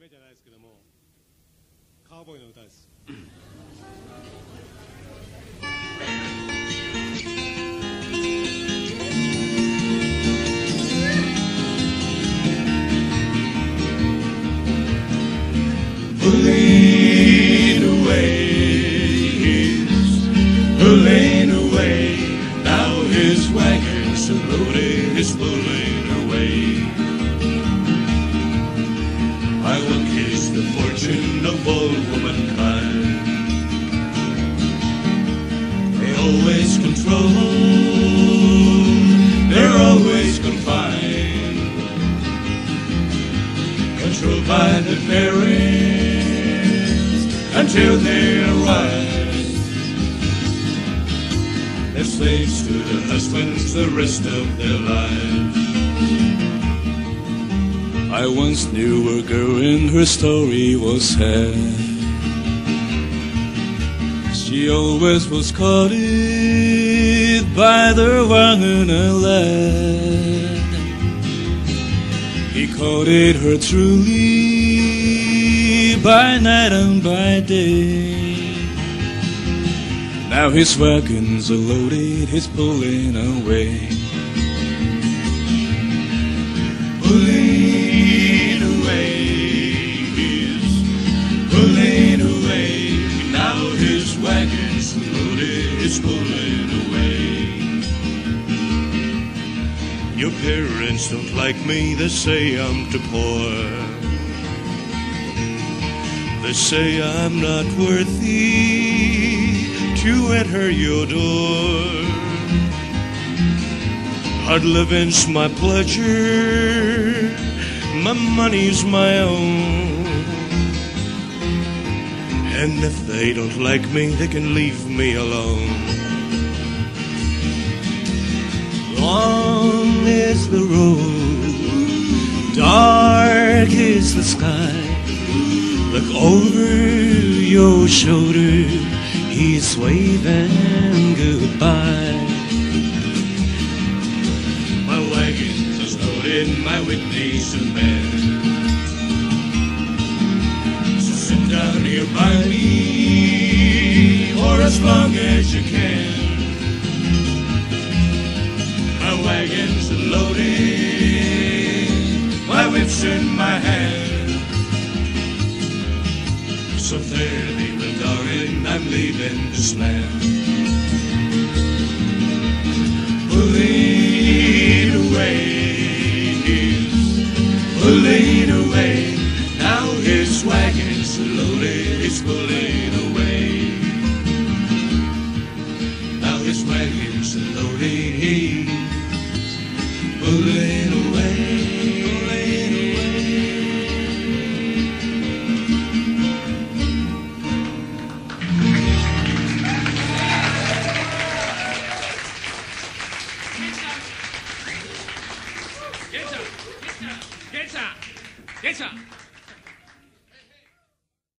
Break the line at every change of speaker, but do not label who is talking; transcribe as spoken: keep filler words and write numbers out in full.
目じゃないですけども、カウボーイの歌です。
Pulling away, he's pulling away. Now his wagon's loaded, he's pulling away. I will kiss the fortune of all womankind. They always control, they're always confined, controlled by the parents until they arrive. They're slaves to their husbands the rest of their lives. I once knew a girl and her story was sad. She always was courted by the wrong lad. He courted her truly by night and by day. Now his wagons are loaded, he's pulling away. Pulling away, he's pulling away. Now his wagons are loaded, he's pulling away. Your parents don't like me, they say I'm too poor. They say I'm not worthy to enter your door. Hard living's my pleasure, my money's my own. And if they don't like me, they can leave me alone. Long is the road, dark is the sky. Look over your shoulder, he's waving goodbye. My wagons are loaded, my Whitney's a man. So sit down here by me, or as long as you can. My wagons are loaded, my whip's in my hand. So fare thee, my darling, I'm leaving this land. Pulling away, he's pulling away. Now his wagon's loaded, he's pulling away. Now his wagon's loaded, he's pulling away.
Get up! Get up! Get up! Get up!